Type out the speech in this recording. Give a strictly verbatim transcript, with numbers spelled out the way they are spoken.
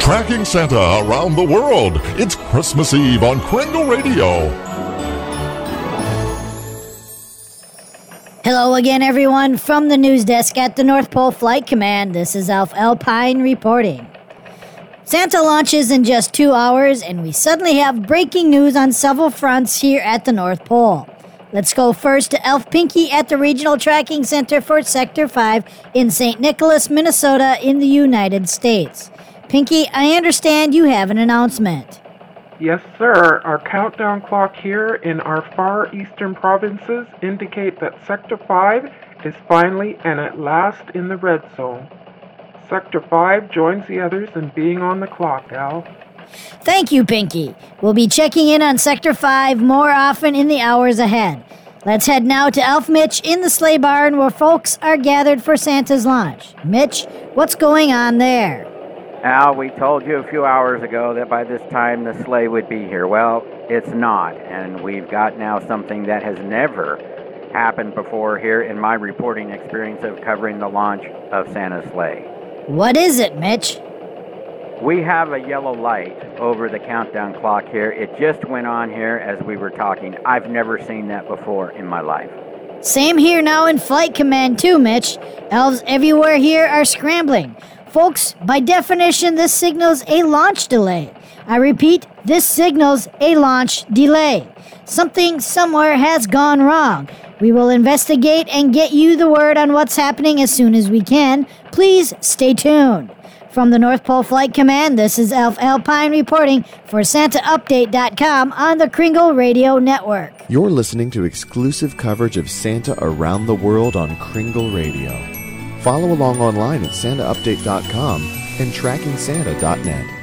Tracking Santa around the world. It's Christmas Eve on Kringle Radio. Hello again, everyone, from the news desk at the North Pole Flight Command. This is Alf Alpine reporting. Santa launches in just two hours, and we suddenly have breaking news on several fronts here at the North Pole. Let's go first to Elf Pinky at the Regional Tracking Center for Sector five in Saint Nicholas, Minnesota in the United States. Pinky, I understand you have an announcement. Yes, sir. Our countdown clock here in our far eastern provinces indicate that Sector five is finally and at last in the red zone. Sector five joins the others in being on the clock, Al. Thank you, Pinky. We'll be checking in on Sector five more often in the hours ahead. Let's head now to Elf Mitch in the sleigh barn where folks are gathered for Santa's launch. Mitch, what's going on there? Al, we told you a few hours ago that by this time the sleigh would be here. Well, it's not, and we've got now something that has never happened before here in my reporting experience of covering the launch of Santa's sleigh. What is it, Mitch? We have a yellow light over the countdown clock here. It just went on here as we were talking. I've never seen that before in my life. Same here now in Flight Command too, Mitch. Elves everywhere here are scrambling. Folks, by definition, this signals a launch delay. I repeat, this signals a launch delay. Something somewhere has gone wrong. We will investigate and get you the word on what's happening as soon as we can. Please stay tuned. From the North Pole Flight Command, this is Elf Alpine reporting for Santa Update dot com on the Kringle Radio Network. You're listening to exclusive coverage of Santa around the world on Kringle Radio. Follow along online at Santa Update dot com and Tracking Santa dot net.